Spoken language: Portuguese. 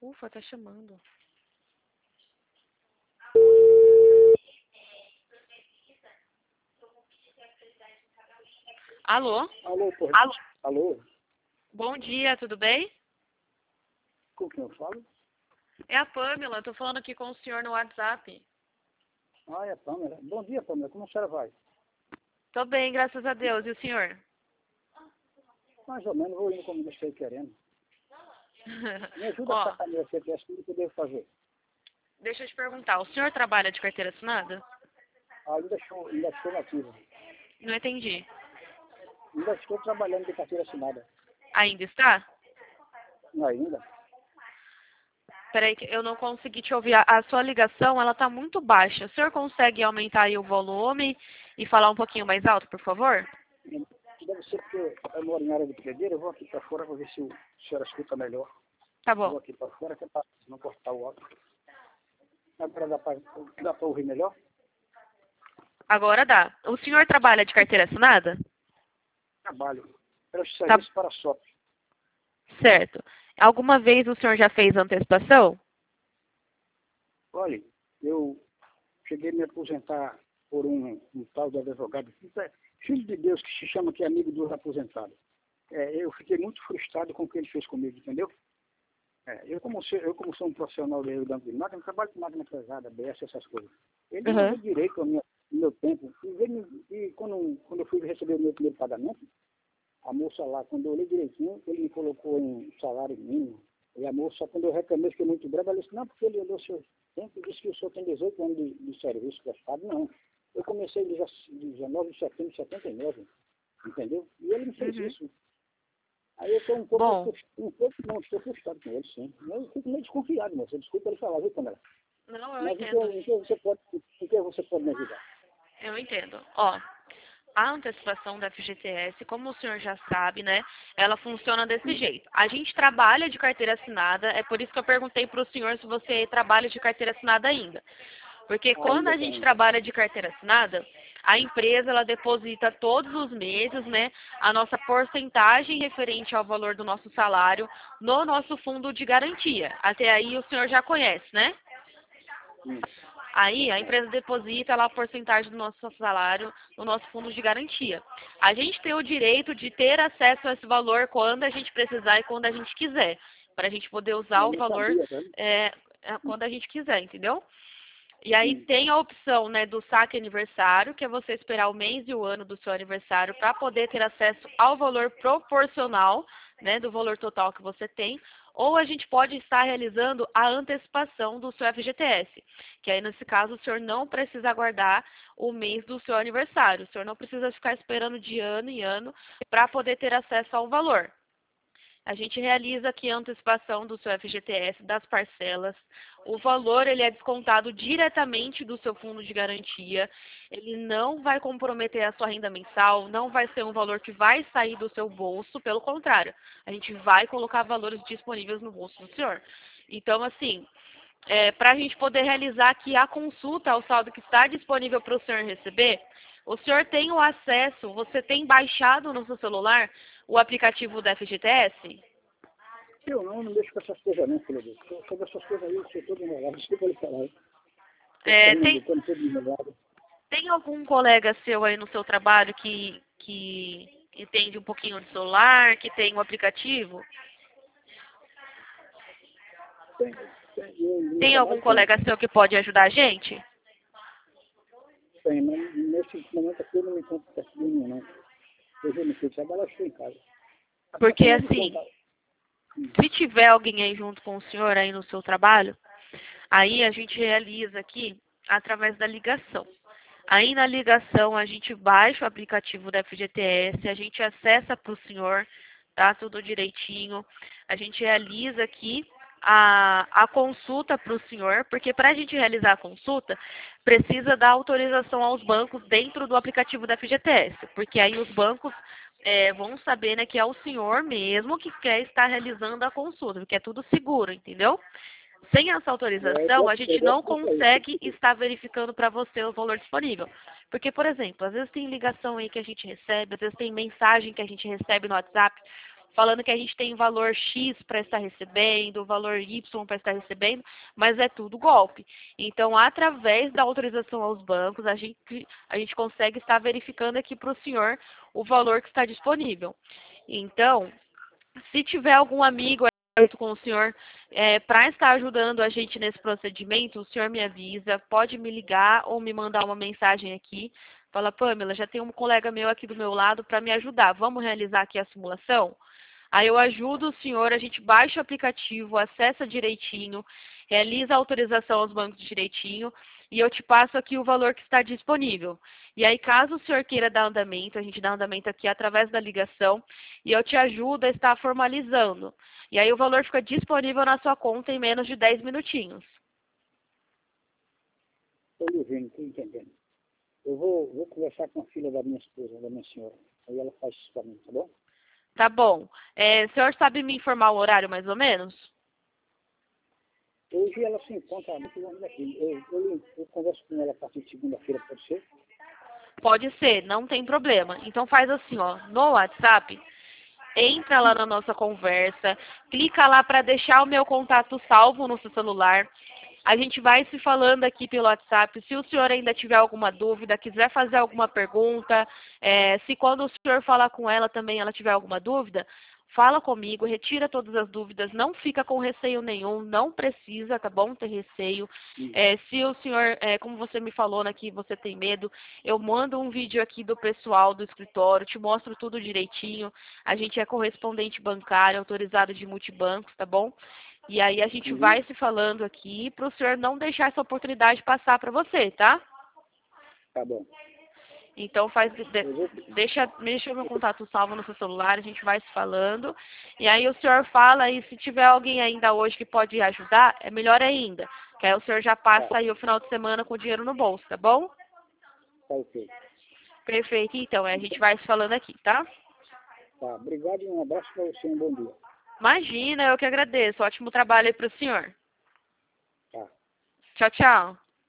Ufa, tá chamando. Alô? Alô, pô. Alô? Alô? Bom dia, tudo bem? Com quem eu falo? É a Pamela, tô falando aqui com o senhor no WhatsApp. Ah, é a Pamela. Bom dia, Pamela. Como a senhora vai? Tô bem, graças a Deus. E o senhor? Mais ou menos, vou indo como eu estou querendo. Me ajuda a Ó, sacar meu CPF, tudo que eu devo fazer. deixa eu te perguntar, o senhor trabalha de carteira assinada? Ainda estou nativa. Não entendi. Ainda estou trabalhando de carteira assinada. Ainda está? Ainda? Peraí, que eu não consegui te ouvir. A sua ligação, ela tá muito baixa. O senhor consegue aumentar aí o volume e falar um pouquinho mais alto, por favor? Deve ser porque eu moro em área de pedreira, eu vou aqui para fora para ver se a senhora escuta melhor. Tá Eu bom. vou aqui para fora, que é para não cortar o áudio. Agora dá para ouvir melhor? Agora dá. O senhor trabalha de carteira assinada? Trabalho. Presto Tá serviço para a SOP. certo. Alguma vez o senhor já fez antecipação? Olha, eu cheguei a me aposentar por um tal de advogado, filho de Deus, que se chama que é amigo dos aposentados. Eu fiquei muito frustrado com o que ele fez comigo, entendeu? Eu como sou um profissional de banco de máquina, trabalho com máquina pesada, BS, essas coisas. Ele me deu direito ao meu tempo. E quando eu fui receber o meu primeiro pagamento, a moça lá, quando eu olhei direitinho, ele me colocou em salário mínimo. E a moça, quando eu reclamei, fiquei muito brava, ela disse, não, porque ele olhou seu tempo e disse que o senhor tem 18 anos de serviço prestado. Não. Eu comecei em 19 de setembro de 79, entendeu? E ele me fez isso. Aí eu estou Bom, não, estou frustrado com ele, sim. Eu fico meio desconfiado, moça. Desculpa ele falar, viu, Câmara? não, eu Mas entendo. em que você pode me ajudar? Eu entendo. Ó, a antecipação da FGTS, como o senhor já sabe, né, ela funciona desse jeito. A gente trabalha de carteira assinada, é por isso que eu perguntei para o senhor se você trabalha de carteira assinada ainda. Porque quando Ainda a gente tem. trabalha de carteira assinada, a empresa ela deposita todos os meses, né, a nossa porcentagem referente ao valor do nosso salário no nosso fundo de garantia. Até aí o senhor já conhece, né? Aí a empresa deposita lá a porcentagem do nosso salário no nosso fundo de garantia. A gente tem o direito de ter acesso a esse valor quando a gente precisar e quando a gente quiser, para a gente poder usar Eu o não valor sabia, né? quando a gente quiser, entendeu? E aí tem a opção, né, do saque aniversário, que é você esperar o mês e o ano do seu aniversário para poder ter acesso ao valor proporcional, né, do valor total que você tem. Ou a gente pode estar realizando a antecipação do seu FGTS, que aí nesse caso o senhor não precisa aguardar o mês do seu aniversário. O senhor não precisa ficar esperando de ano em ano para poder ter acesso ao valor. A gente realiza aqui a antecipação do seu FGTS, das parcelas. O valor ele é descontado diretamente do seu fundo de garantia. Ele não vai comprometer a sua renda mensal, não vai ser um valor que vai sair do seu bolso, pelo contrário. A gente vai colocar valores disponíveis no bolso do senhor. Então, assim, para a gente poder realizar aqui a consulta ao saldo que está disponível para o senhor receber, o senhor tem o acesso, você tem baixado no seu celular o aplicativo da FGTS? Eu não mexo com essas coisas não, filho Deus. Sobre essas coisas aí, eu sou todo enrolado. Desculpa ele falar. Eu todo enrolado. Tem algum colega seu aí no seu trabalho que entende um pouquinho de celular, que tem o aplicativo? Tem algum colega seu que pode ajudar a gente? Tem, mas nesse momento aqui eu não me encontro perto de mim, não. Hoje eu não fui trabalhar, eu estou em casa. Porque assim, se tiver alguém aí junto com o senhor aí no seu trabalho, aí a gente realiza aqui através da ligação. Aí na ligação a gente baixa o aplicativo da FGTS, a gente acessa para o senhor, tá? Tudo direitinho. A gente realiza aqui a consulta para o senhor, porque para a gente realizar a consulta, precisa dar autorização aos bancos dentro do aplicativo da FGTS, porque aí os bancos vão saber, né, que é o senhor mesmo que quer estar realizando a consulta, porque é tudo seguro, entendeu? Sem essa autorização, a gente não consegue estar verificando para você o valor disponível. Porque, por exemplo, às vezes tem ligação aí que a gente recebe, às vezes tem mensagem que a gente recebe no WhatsApp, falando que a gente tem valor X para estar recebendo, valor Y para estar recebendo, mas é tudo golpe. Então, através da autorização aos bancos, a gente consegue estar verificando aqui para o senhor o valor que está disponível. Então, se tiver algum amigo junto com o senhor para estar ajudando a gente nesse procedimento, o senhor me avisa, pode me ligar ou me mandar uma mensagem aqui. Fala, Pamela, já tem um colega meu aqui do meu lado para me ajudar. Vamos realizar aqui a simulação? Aí eu ajudo o senhor, a gente baixa o aplicativo, acessa direitinho, realiza a autorização aos bancos direitinho e eu te passo aqui o valor que está disponível. E aí, caso o senhor queira dar andamento, a gente dá andamento aqui através da ligação e eu te ajudo a estar formalizando. E aí o valor fica disponível na sua conta em menos de 10 minutinhos. Estou lhe ouvindo, estou entendendo. Eu vou conversar com a filha da minha esposa, da minha senhora. Aí ela faz isso para mim, tá bom? Tá bom. O senhor sabe me informar o horário mais ou menos? Hoje ela se encontra muito longe daqui. Eu converso com ela a partir de segunda-feira, pode ser? Pode ser, não tem problema. Então faz assim, ó, no WhatsApp, entra lá na nossa conversa, clica lá para deixar o meu contato salvo no seu celular. A gente vai se falando aqui pelo WhatsApp. Se o senhor ainda tiver alguma dúvida, quiser fazer alguma pergunta, se quando o senhor falar com ela também ela tiver alguma dúvida, fala comigo, retira todas as dúvidas, não fica com receio nenhum, não precisa, tá bom, ter receio. Se o senhor, como você me falou, né, que você tem medo, eu mando um vídeo aqui do pessoal do escritório, te mostro tudo direitinho. A gente é correspondente bancário, autorizado de multibancos, tá bom? E aí a gente vai se falando aqui para o senhor não deixar essa oportunidade passar para você, tá? Tá bom. Então deixa o meu contato salvo no seu celular, a gente vai se falando. E aí o senhor fala e se tiver alguém ainda hoje que pode ajudar, é melhor ainda. Que aí o senhor já passa aí o final de semana com o dinheiro no bolso, tá bom? Tá ok. Perfeito, então a gente vai se falando aqui, tá? Tá, obrigado e um abraço para você, um bom dia. Imagina, eu que agradeço. Ótimo trabalho aí para o senhor. Tá. Tchau, tchau.